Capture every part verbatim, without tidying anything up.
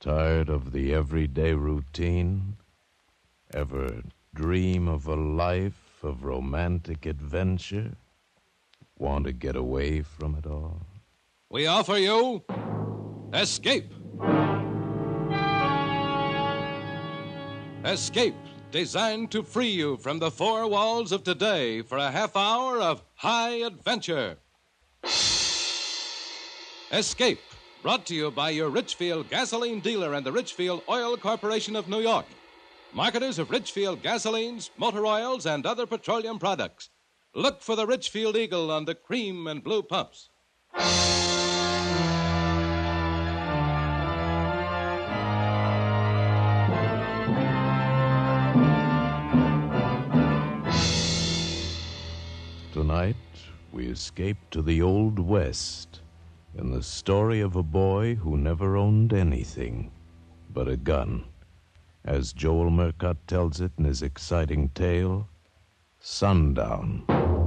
Tired of the everyday routine? Ever dream of a life of romantic adventure? Want to get away from it all? We offer you Escape. Escape, designed to free you from the four walls of today for a half hour of high adventure. Escape, brought to you by your Richfield gasoline dealer and the Richfield Oil Corporation of New York, marketers of Richfield gasolines, motor oils, and other petroleum products. Look for the Richfield Eagle on the cream and blue pumps. Tonight, we escape to the Old West in the story of a boy who never owned anything but a gun. As Joel Murcott tells it in his exciting tale, Sundown.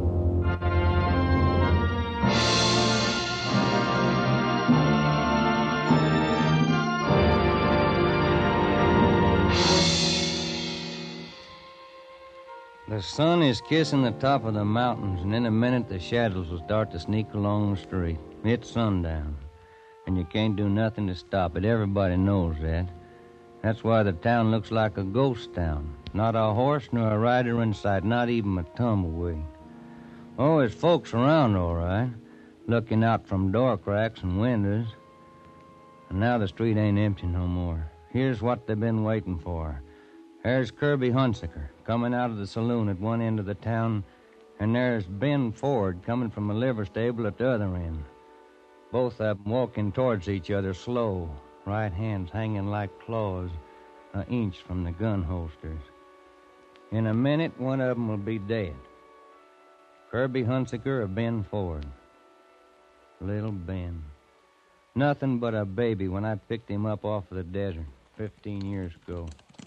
The sun is kissing the top of the mountains, and in a minute the shadows will start to sneak along the street. It's sundown, and you can't do nothing to stop it. Everybody knows that. That's why the town looks like a ghost town. Not a horse nor a rider in sight, not even a tumbleweed. Oh, there's folks around, all right, looking out from door cracks and windows. And now the street ain't empty no more. Here's what they've been waiting for. There's Kirby Hunsaker coming out of the saloon at one end of the town, and there's Ben Ford coming from a liver stable at the other end. Both of them walking towards each other slow, right hands hanging like claws an inch from the gun holsters. In a minute, one of them will be dead. Kirby Hunsaker or Ben Ford. Little Ben. Nothing but a baby when I picked him up off of the desert fifteen years ago.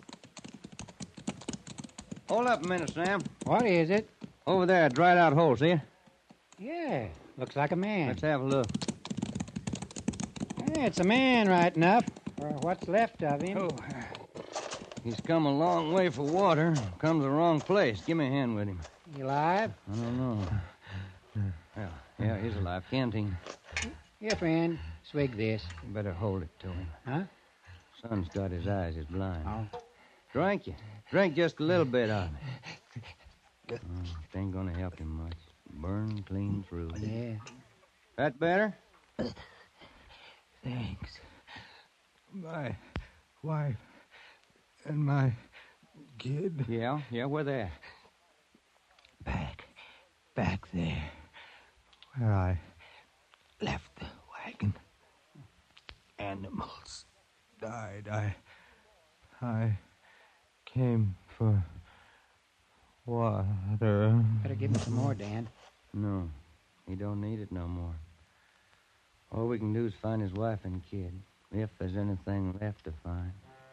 Hold up a minute, Sam. What is it? Over there, a dried-out hole, see it? Yeah, looks like a man. Let's have a look. Yeah, it's a man right enough, or what's left of him. Oh, he's come a long way for water. Come to the wrong place. Give me a hand with him. He alive? I don't know. Well, yeah, he's alive. Can't he? Here, friend, swig this. You better hold it to him. Huh? Son's got his eyes. He's blind. Oh. Drink you. Drink just a little bit of it. Oh, it ain't gonna help him much. Burn clean through. Yeah. That better? Thanks. My wife and my kid. Yeah, yeah, where they at? Back, back there, where I left the wagon. Animals died. I, I came for water. Better give him some more, Dan. No, he don't need it no more. All we can do is find his wife and kid, if there's anything left to find.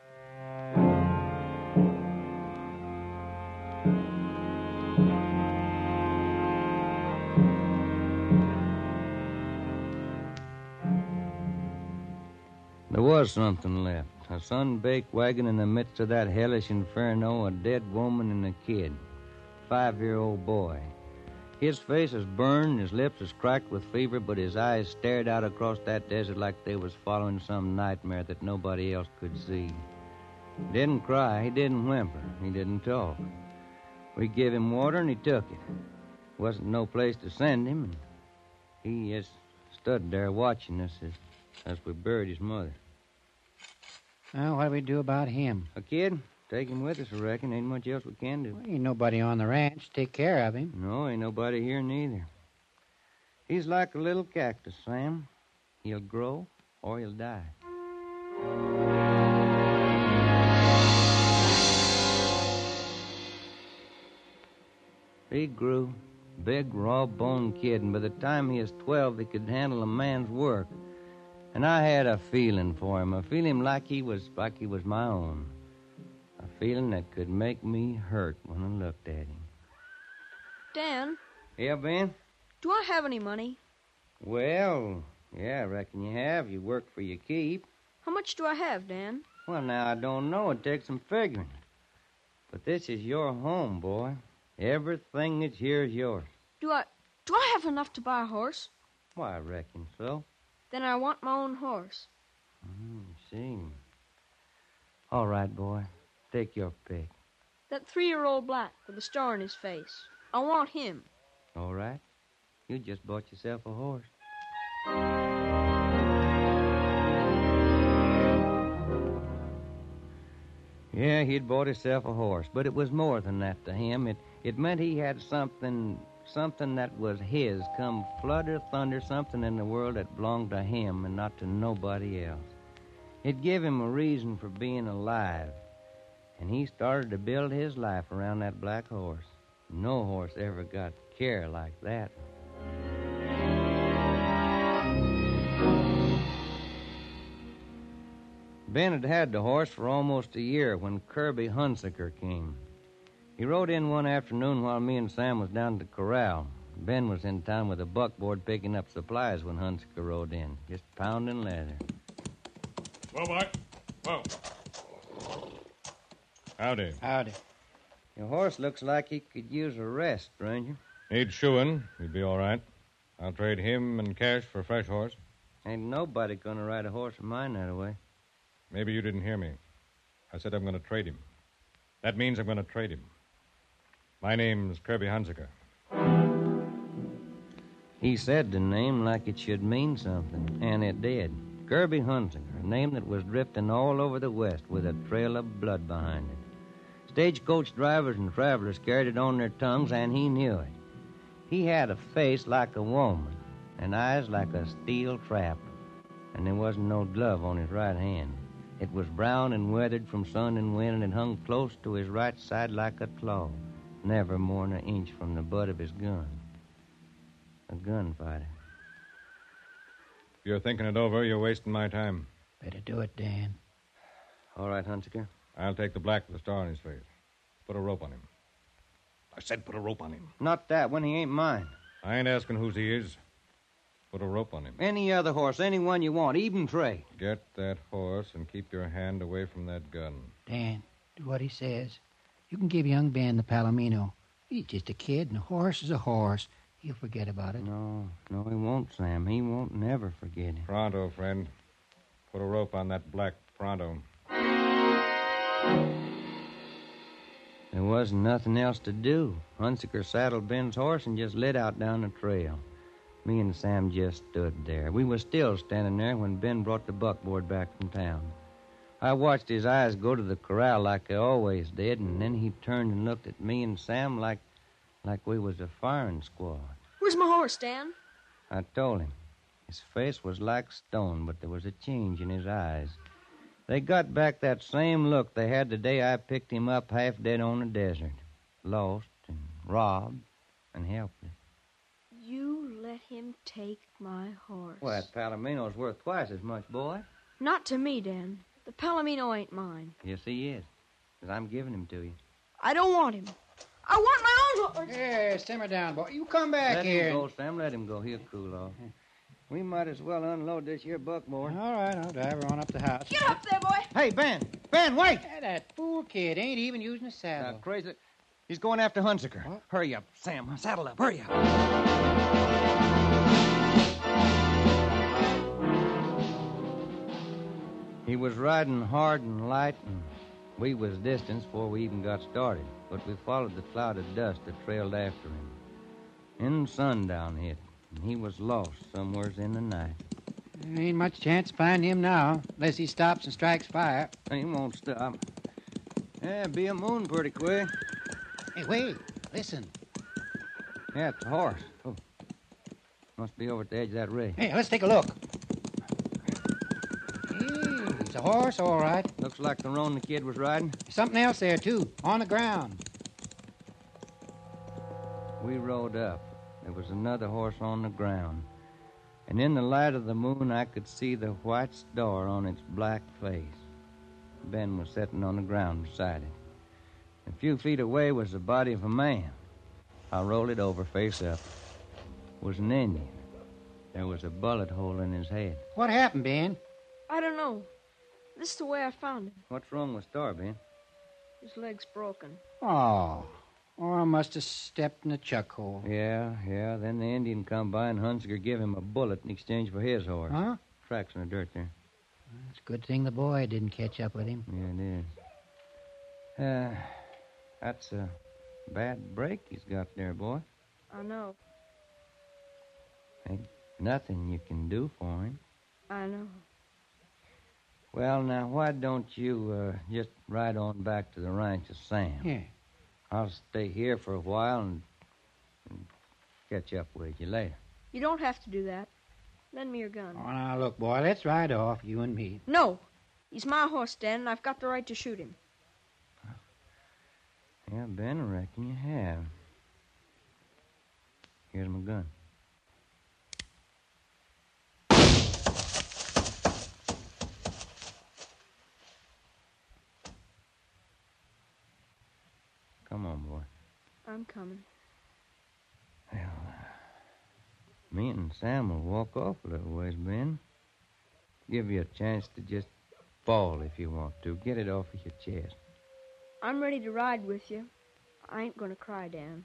There was something left. A sun-baked wagon in the midst of that hellish inferno, a dead woman and a kid. Five-year-old boy. His face is burned, his lips is cracked with fever, but his eyes stared out across that desert like they was following some nightmare that nobody else could see. He didn't cry, he didn't whimper, he didn't talk. We gave him water and he took it. Wasn't no place to send him, and he just stood there watching us as, as we buried his mother. Well, what do we do about him? A kid? Take him with us, I reckon. Ain't much else we can do. Well, ain't nobody on the ranch to take care of him. No, ain't nobody here neither. He's like a little cactus, Sam. He'll grow or he'll die. He grew. Big, raw-boned kid, and by the time he was twelve, he could handle a man's work. And I had a feeling for him, a feeling like he was like he was my own. A feeling that could make me hurt when I looked at him. Dan? Yeah, Ben? Do I have any money? Well, yeah, I reckon you have. You work for your keep. How much do I have, Dan? Well, now, I don't know. It takes some figuring. But this is your home, boy. Everything that's here is yours. Do I do I have enough to buy a horse? Why, I reckon so. Then I want my own horse. Mm, see. All right, boy. Take your pick. That three-year-old black with a star in his face. I want him. All right. You just bought yourself a horse. Yeah, he'd bought himself a horse, but it was more than that to him. It it meant he had something something that was his, come flood or thunder, something in the world that belonged to him and not to nobody else. It gave him a reason for being alive, and he started to build his life around that black horse. No horse ever got care like that. Ben had had the horse for almost a year when Kirby Hunsaker came. He rode in one afternoon while me and Sam was down at the corral. Ben was in town with a buckboard picking up supplies when Hunsaker rode in, just pounding leather. Whoa, boy. Whoa. Howdy. Howdy. Your horse looks like he could use a rest, Ranger. Needs shoeing. He'd be all right. I'll trade him and cash for a fresh horse. Ain't nobody gonna ride a horse of mine that way. Maybe you didn't hear me. I said I'm going to trade him. That means I'm going to trade him. My name's Kirby Hunsaker. He said the name like it should mean something, and it did. Kirby Hunsaker, a name that was drifting all over the West with a trail of blood behind it. Stagecoach drivers and travelers carried it on their tongues, and he knew it. He had a face like a woman, and eyes like a steel trap, and there wasn't no glove on his right hand. It was brown and weathered from sun and wind, and it hung close to his right side like a claw, never more than an inch from the butt of his gun. A gunfighter. If you're thinking it over, you're wasting my time. Better do it, Dan. All right, Hunsaker. I'll take the black with the star on his face. Put a rope on him. I said put a rope on him. Not that one. He ain't mine. I ain't asking whose he is. Put a rope on him. Any other horse, any one you want, even trade. Get that horse and keep your hand away from that gun. Dan, do what he says. You can give young Ben the Palomino. He's just a kid, and a horse is a horse. He'll forget about it. No, no, he won't, Sam. He won't never forget it. Pronto, friend. Put a rope on that black pronto. There wasn't nothing else to do. Hunsaker saddled Ben's horse and just lit out down the trail. Me and Sam just stood there. We was still standing there when Ben brought the buckboard back from town. I watched his eyes go to the corral like they always did, and then he turned and looked at me and Sam like like we was a firing squad. Where's my horse, Dan? I told him. His face was like stone, but there was a change in his eyes. They got back that same look they had the day I picked him up half dead on the desert. Lost and robbed and helpless. You let him take my horse. Well, that Palomino's worth twice as much, boy. Not to me, Dan. The Palomino ain't mine. Yes, he is. Because I'm giving him to you. I don't want him. I want my own horse. Here, simmer down, boy. You come back Let here. him go, Sam. Let him go. He'll cool off. We might as well unload this here buckboard. All right, I'll drive her on up to the house. Get up there, boy. Hey, Ben! Ben, wait! Hey, that fool kid ain't even using a saddle. Now, crazy. He's going after Hunsaker. What? Hurry up, Sam. Saddle up. Hurry up. He was riding hard and light, and we was distance before we even got started. But we followed the cloud of dust that trailed after him. Then sundown hit, and he was lost somewheres in the night. There ain't much chance to find him now, unless he stops and strikes fire. He won't stop. Yeah, be a moon pretty quick. Hey, wait. Listen. Yeah, it's a horse. Oh. Must be over at the edge of that ridge. Hey, let's take a look. Hey, it's a horse, all right. Looks like the roan the kid was riding. There's something else there, too, on the ground. We rode up. There was another horse on the ground. And in the light of the moon, I could see the white star on its black face. Ben was sitting on the ground beside it. A few feet away was the body of a man. I rolled it over face up. It was an Indian. There was a bullet hole in his head. What happened, Ben? I don't know. This is the way I found him. What's wrong with Star, Ben? His leg's broken. Oh. Or I must have stepped in a chuck hole. Yeah, yeah. Then the Indian come by and Hunziker give him a bullet in exchange for his horse. Huh? Tracks in the dirt there. It's a good thing the boy didn't catch up with him. Yeah, it is. Uh, that's a bad break he's got there, boy. I know. Ain't nothing you can do for him. I know. Well, now, why don't you uh, just ride on back to the ranch of Sam? Yeah. I'll stay here for a while and, and catch up with you later. You don't have to do that. Lend me your gun. Oh, now, look, boy, let's ride off, you and me. No. He's my horse, Dan, and I've got the right to shoot him. Yeah, Ben, I reckon you have. Here's my gun. Come on, boy. I'm coming. Well, uh, me and Sam will walk off a little ways, Ben. Give you a chance to just fall if you want to. Get it off of your chest. I'm ready to ride with you. I ain't gonna cry, Dan.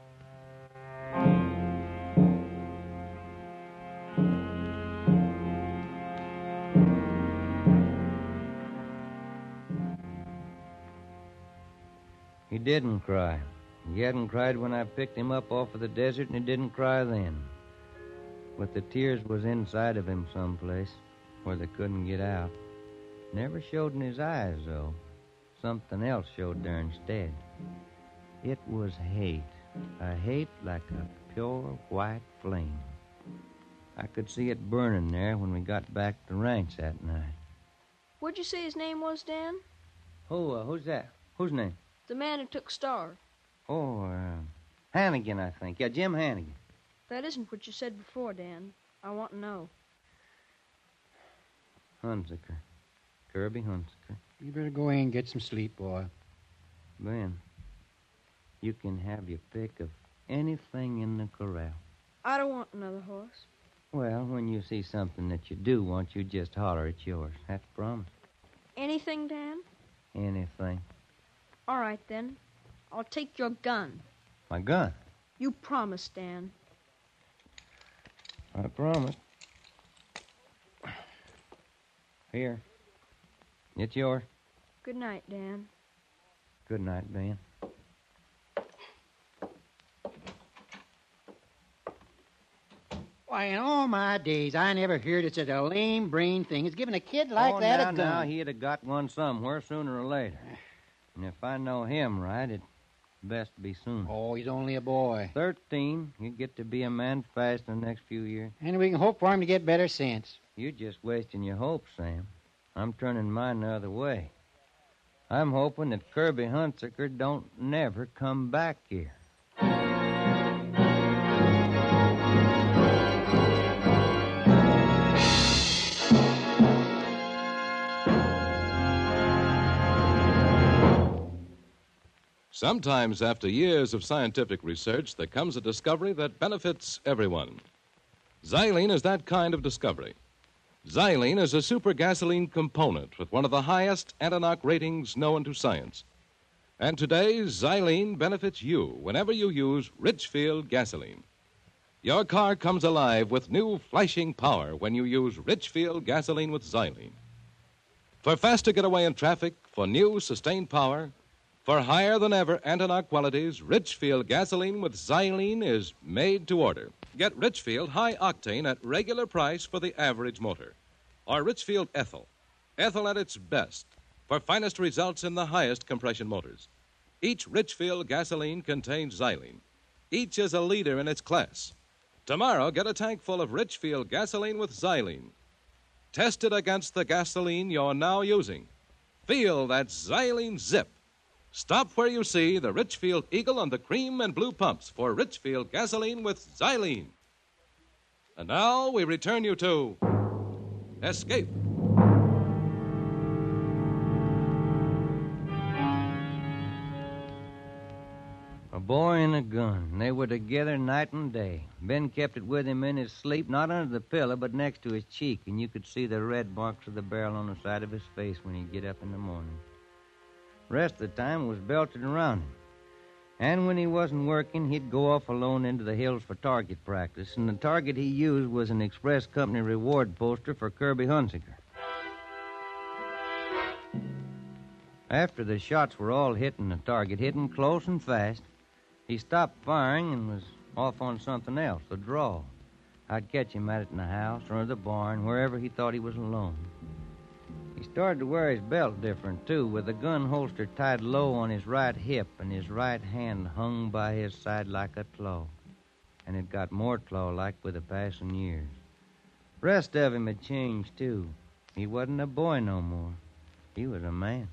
He didn't cry. He hadn't cried when I picked him up off of the desert, and he didn't cry then. But the tears was inside of him someplace where they couldn't get out. Never showed in his eyes, though. Something else showed there instead. It was hate. A hate like a pure white flame. I could see it burning there when we got back to the ranch that night. What'd you say his name was, Dan? Who, uh, who's that? Whose name? The man who took Star. Oh, uh, Hannigan, I think. Yeah, Jim Hannigan. That isn't what you said before, Dan. I want to know. Hunziker. Kirby Hunziker. You better go in and get some sleep, boy. Ben, you can have your pick of anything in the corral. I don't want another horse. Well, when you see something that you do want, you just holler it's yours. That's a promise. Anything, Dan? Anything. All right, then. I'll take your gun. My gun? You promised, Dan. I promised. Here. It's yours. Good night, Dan. Good night, Ben. Why, in all my days, I never heard of such a lame-brained thing as giving a kid like oh, that now, a gun. now, he'd have got one somewhere sooner or later. And if I know him right, it'd best be soon. Oh, he's only a boy. Thirteen, he'd get to be a man fast in the next few years. And we can hope for him to get better sense. You're just wasting your hopes, Sam. I'm turning mine the other way. I'm hoping that Kirby Hunziker don't never come back here. Sometimes, after years of scientific research, there comes a discovery that benefits everyone. Xylene is that kind of discovery. Xylene is a super gasoline component with one of the highest anti-knock ratings known to science. And today, Xylene benefits you whenever you use Richfield gasoline. Your car comes alive with new flashing power when you use Richfield gasoline with Xylene. For faster getaway in traffic, for new sustained power, for higher-than-ever anti-knock qualities, Richfield gasoline with Xylene is made to order. Get Richfield High Octane at regular price for the average motor. Or Richfield Ethyl. Ethyl at its best for finest results in the highest compression motors. Each Richfield gasoline contains Xylene. Each is a leader in its class. Tomorrow, get a tank full of Richfield gasoline with Xylene. Test it against the gasoline you're now using. Feel that Xylene zip. Stop where you see the Richfield Eagle on the cream and blue pumps for Richfield gasoline with Xylene. And now we return you to Escape. A boy and a gun. They were together night and day. Ben kept it with him in his sleep, not under the pillow, but next to his cheek, and you could see the red marks of the barrel on the side of his face when he'd get up in the morning. The rest of the time was belted around him. And when he wasn't working, he'd go off alone into the hills for target practice, and the target he used was an Express Company reward poster for Kirby Hunsaker. After the shots were all hitting the target, hitting close and fast, he stopped firing and was off on something else, a draw. I'd catch him at it in the house or the barn, wherever he thought he was alone. He started to wear his belt different, too, with the gun holster tied low on his right hip and his right hand hung by his side like a claw. And it got more claw-like with the passing years. The rest of him had changed, too. He wasn't a boy no more. He was a man.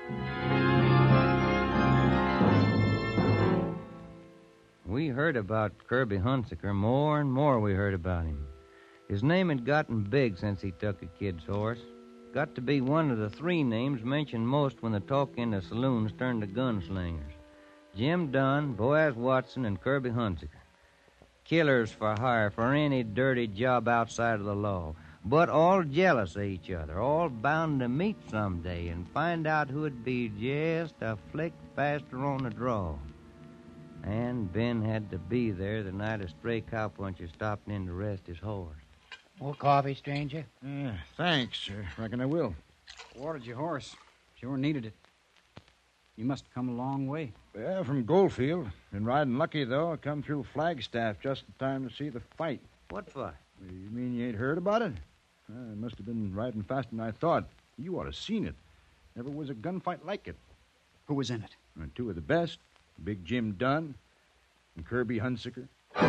We heard about Kirby Hunsaker. More and more we heard about him. His name had gotten big since he took a kid's horse. Got to be one of the three names mentioned most when the talk in the saloons turned to gunslingers. Jim Dunn, Boaz Watson, and Kirby Hunsaker. Killers for hire for any dirty job outside of the law. But all jealous of each other, all bound to meet someday and find out who'd be just a flick faster on the draw. And Ben had to be there the night a stray cowpuncher stopped in to rest his horse. More coffee, stranger? Yeah, thanks. I reckon I will. Watered your horse. Sure needed it. You must have come a long way. Yeah, from Goldfield. Been riding lucky, though. I come through Flagstaff just in time to see the fight. What fight? You mean you ain't heard about it? Uh, I must have been riding faster than I thought. You ought to seen it. Never was a gunfight like it. Who was in it? Uh, two of the best. Big Jim Dunn and Kirby Hunsaker.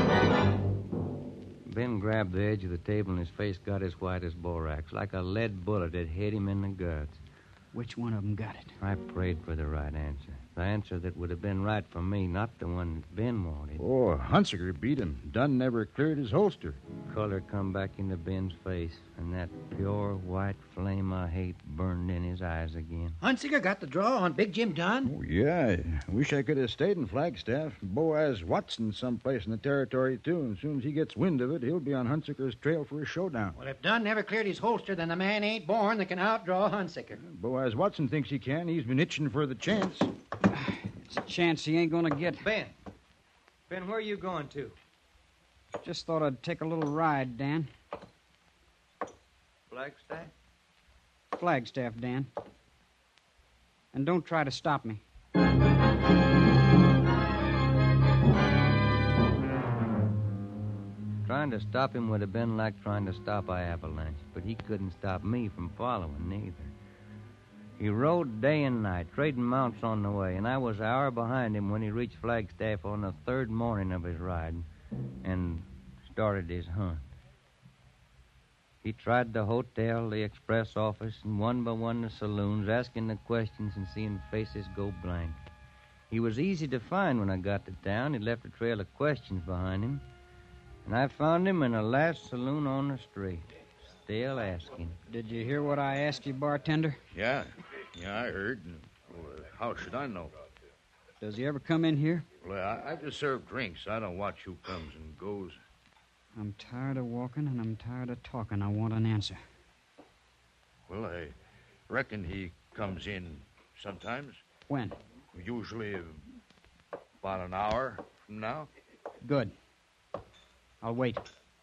Ben grabbed the edge of the table and his face got as white as borax, like a lead bullet had hit him in the guts. Which one of them got it? I prayed for the right answer. The answer that would have been right for me, not the one that Ben wanted. Oh, Hunsaker beat him. Dunn never cleared his holster. Color come back into Ben's face, and that pure white flame of hate burned in his eyes again. Hunsaker got the draw on Big Jim Dunn? Oh, yeah. I wish I could have stayed in Flagstaff. Boaz Watson someplace in the territory, too. And as soon as he gets wind of it, he'll be on Hunsaker's trail for a showdown. Well, if Dunn never cleared his holster, then the man ain't born that can outdraw Hunsaker. Boaz Watson thinks he can. He's been itching for the chance. It's a chance he ain't gonna get. Ben. Ben, where are you going to? Just thought I'd take a little ride, Dan. Flagstaff? Flagstaff, Dan. And don't try to stop me. Trying to stop him would have been like trying to stop an avalanche, but he couldn't stop me from following neither. He rode day and night, trading mounts on the way, and I was an hour behind him when he reached Flagstaff on the third morning of his ride and started his hunt. He tried the hotel, the express office, and one by one the saloons, asking the questions and seeing faces go blank. He was easy to find when I got to town. He left a trail of questions behind him, and I found him in the last saloon on the street, still asking. Did you hear what I asked you, bartender? Yeah, yeah, I heard. Well, how should I know? Does he ever come in here? Well, I, I just serve drinks. I don't watch who comes and goes. I'm tired of walking and I'm tired of talking. I want an answer. Well, I reckon he comes in sometimes. When? Usually about an hour from now. Good. I'll wait.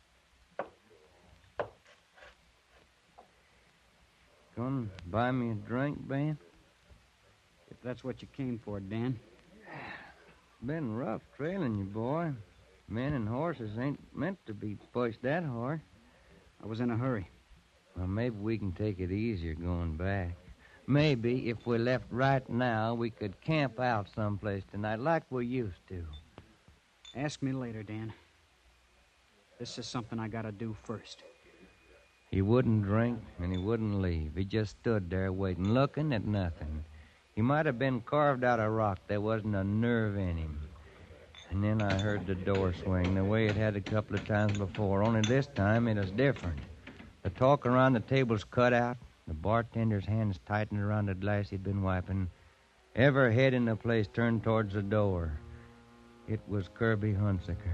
Gonna buy me a drink, Ben? If that's what you came for, Dan. Been rough trailing you, boy. Men and horses ain't meant to be pushed that hard. I was in a hurry. Well, maybe we can take it easier going back. Maybe if we left right now, we could camp out someplace tonight like we used to. Ask me later, Dan. This is something I gotta do first. He wouldn't drink, and he wouldn't leave. He just stood there waiting, looking at nothing. He might have been carved out of rock. There wasn't a nerve in him. And then I heard the door swing the way it had a couple of times before, only this time it was different. The talk around the table's cut out, the bartender's hands tightened around the glass he'd been wiping. Every head in the place turned towards the door. It was Kirby Hunsaker.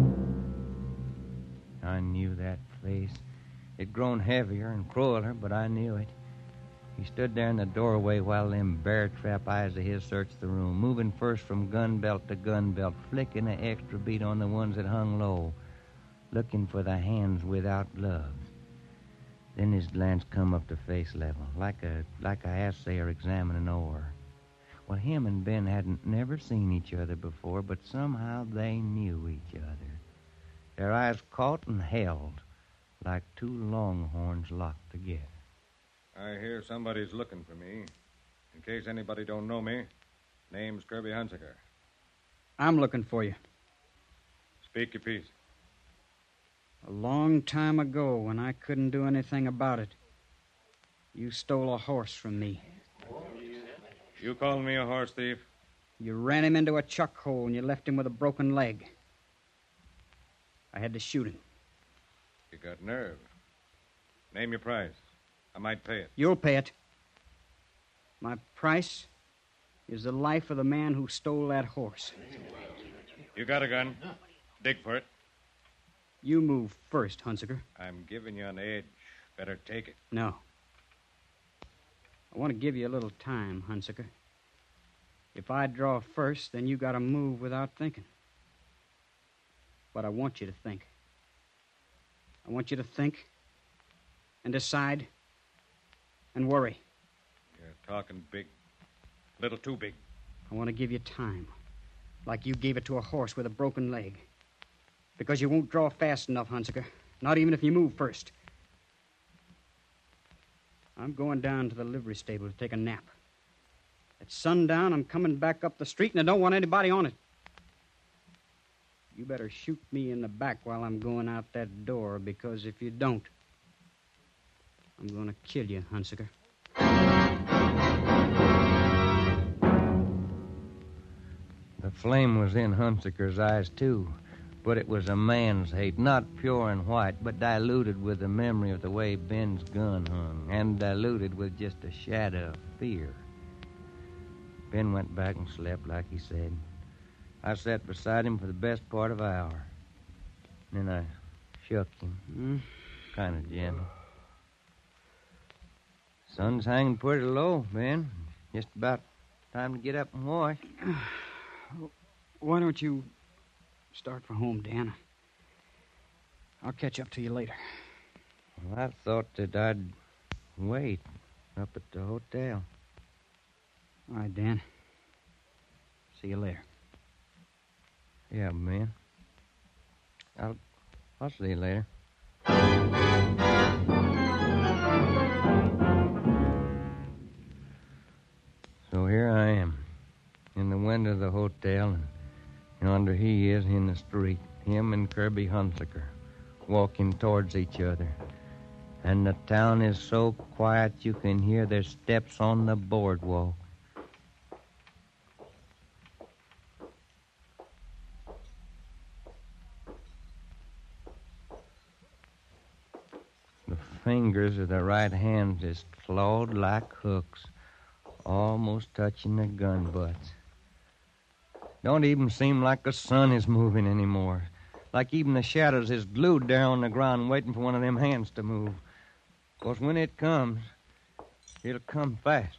I knew that face. It'd grown heavier and crueler, but I knew it. He stood there in the doorway while them bear-trap eyes of his searched the room, moving first from gun belt to gun belt, flicking an extra beat on the ones that hung low, looking for the hands without gloves. Then his glance come up to face level, like a like a assayer examining ore. Well, him and Ben hadn't never seen each other before, but somehow they knew each other. Their eyes caught and held, like two longhorns locked together. I hear somebody's looking for me. In case anybody don't know me, name's Kirby Hunsaker. I'm looking for you. Speak your piece. A long time ago, when I couldn't do anything about it, you stole a horse from me. You called me a horse thief? You ran him into a chuck hole and you left him with a broken leg. I had to shoot him. You got nerve. Name your price. I might pay it. You'll pay it. My price is the life of the man who stole that horse. You got a gun. Dig for it. You move first, Hunsaker. I'm giving you an edge. Better take it. No. I want to give you a little time, Hunsaker. If I draw first, then you gotta move without thinking. But I want you to think. I want you to think and decide and worry. You're talking big. A little too big. I want to give you time, like you gave it to a horse with a broken leg. Because you won't draw fast enough, Hunsaker. Not even if you move first. I'm going down to the livery stable to take a nap. At sundown, I'm coming back up the street, and I don't want anybody on it. You better shoot me in the back while I'm going out that door, because if you don't, I'm going to kill you, Hunsaker. The flame was in Hunsaker's eyes, too. But it was a man's hate, not pure and white, but diluted with the memory of the way Ben's gun hung, and diluted with just a shadow of fear. Ben went back and slept like he said. I sat beside him for the best part of an hour. Then I shook him, Hmm? kind of gentle. Sun's hanging pretty low, Ben. Just about time to get up and wash. Why don't you start for home, Dan? I'll catch up to you later. Well, I thought that I'd wait up at the hotel. All right, Dan. See you later. Yeah, man. I'll, I'll see you later. So here I am, in the window of the hotel, and yonder he is in the street, him and Kirby Hunsaker, walking towards each other. And the town is so quiet you can hear their steps on the boardwalk. The fingers of the right hand is clawed like hooks, almost touching the gun butts. Don't even seem like the sun is moving anymore. Like even the shadows is glued there on the ground waiting for one of them hands to move. 'Cause when it comes, it'll come fast.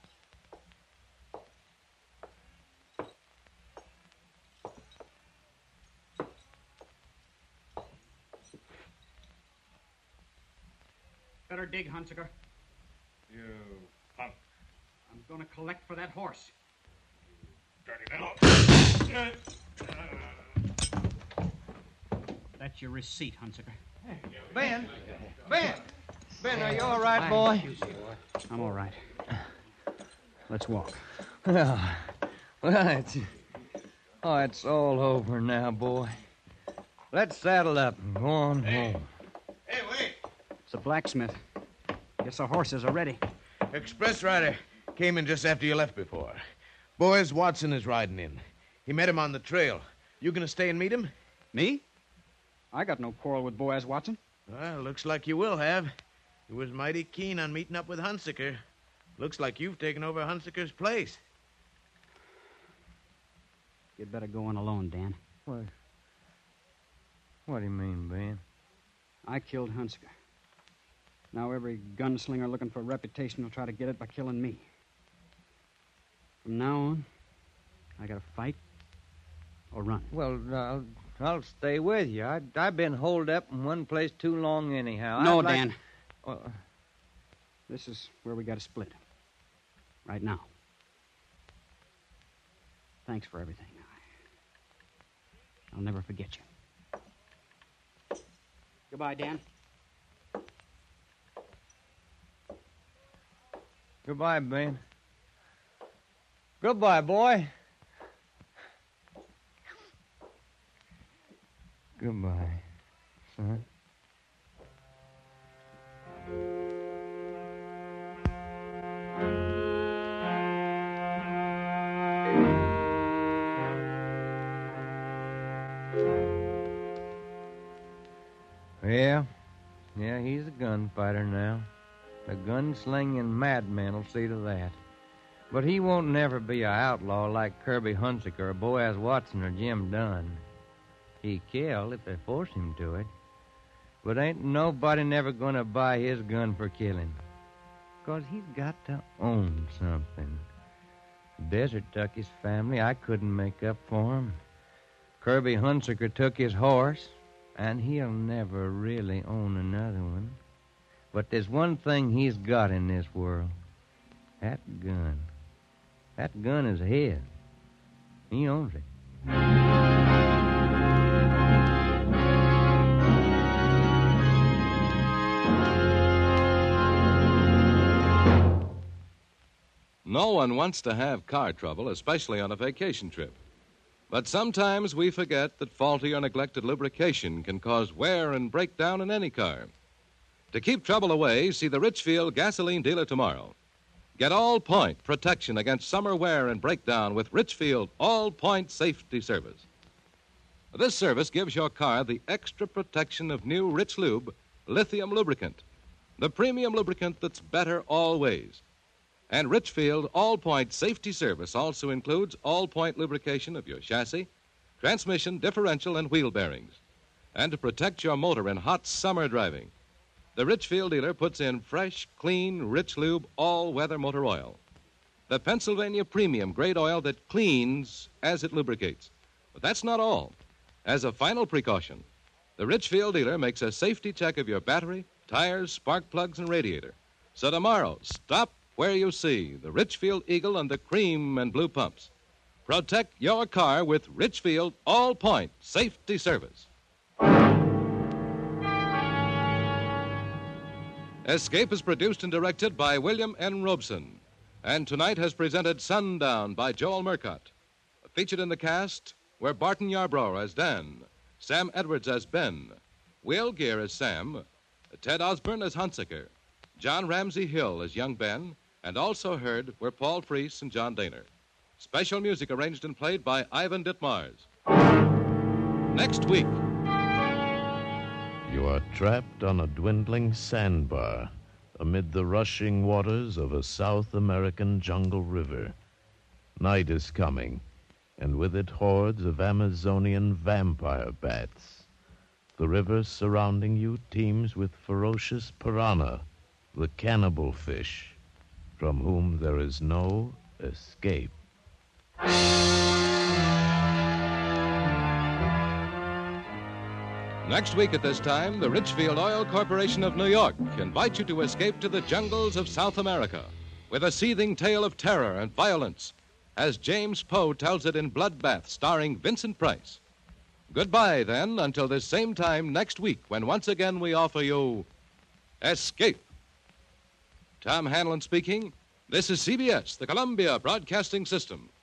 Better dig, Hunsaker. You punk. I'm going to collect for that horse. Dirty fellow. That's your receipt, Hunsaker. Ben! Ben! Ben, are you all right, boy? I'm all right. Let's walk. Well, well, it's... Oh, it's all over now, boy. Let's saddle up and go on home. Hey, wait. It's a blacksmith. Guess the horses are ready. Express rider came in just after you left before. Boys, Watson is riding in. He met him on the trail. You gonna stay and meet him? Me? I got no quarrel with Boaz Watson. Well, looks like you will have. He was mighty keen on meeting up with Hunsaker. Looks like you've taken over Hunsaker's place. You'd better go on alone, Dan. What? What do you mean, Ben? I killed Hunsaker. Now every gunslinger looking for a reputation will try to get it by killing me. From now on, I gotta fight or run. Well, I'll, I'll stay with you. I, I've been holed up in one place too long anyhow. No, I'd like... Dan. Well, This is where we gotta split. Right now. Thanks for everything. I'll never forget you. Goodbye, Dan. goodbye, Ben. Goodbye, boy. Goodbye, son. Yeah, yeah, he's a gunfighter now. The gunslinging madman will see to that. But he won't never be an outlaw like Kirby Hunsaker or Boaz Watson or Jim Dunn. He kill if they force him to it. But ain't nobody never gonna buy his gun for killing. 'Cause he's got to own something. Desert took his family. I couldn't make up for him. Kirby Hunsaker took his horse. And he'll never really own another one. But there's one thing he's got in this world. That gun. That gun is his. He owns it. No one wants to have car trouble, especially on a vacation trip. But sometimes we forget that faulty or neglected lubrication can cause wear and breakdown in any car. To keep trouble away, see the Richfield gasoline dealer tomorrow. Get all-point protection against summer wear and breakdown with Richfield All-Point Safety Service. This service gives your car the extra protection of new Rich Lube lithium lubricant, the premium lubricant that's better always. And Richfield All-Point Safety Service also includes all-point lubrication of your chassis, transmission, differential, and wheel bearings. And to protect your motor in hot summer driving, the Richfield dealer puts in fresh, clean, Rich Lube all-weather motor oil. The Pennsylvania premium grade oil that cleans as it lubricates. But that's not all. As a final precaution, the Richfield dealer makes a safety check of your battery, tires, spark plugs, and radiator. So tomorrow, stop where you see the Richfield Eagle and the cream and blue pumps. Protect your car with Richfield All-Point Safety Service. Escape is produced and directed by William N. Robeson, and tonight has presented Sundown by Joel Murcott. Featured in the cast were Barton Yarbrough as Dan, Sam Edwards as Ben, Will Gear as Sam, Ted Osborne as Hunsaker, John Ramsey Hill as young Ben, and also heard were Paul Freese and John Daner. Special music arranged and played by Ivan Ditmars. Next week. You are trapped on a dwindling sandbar amid the rushing waters of a South American jungle river. Night is coming, and with it hordes of Amazonian vampire bats. The river surrounding you teems with ferocious piranha, the cannibal fish, from whom there is no escape. Next week at this time, the Richfield Oil Corporation of New York invites you to escape to the jungles of South America with a seething tale of terror and violence, as James Poe tells it in Bloodbath, starring Vincent Price. Goodbye, then, until this same time next week, when once again we offer you Escape. Tom Hanlon speaking. This is C B S, the Columbia Broadcasting System.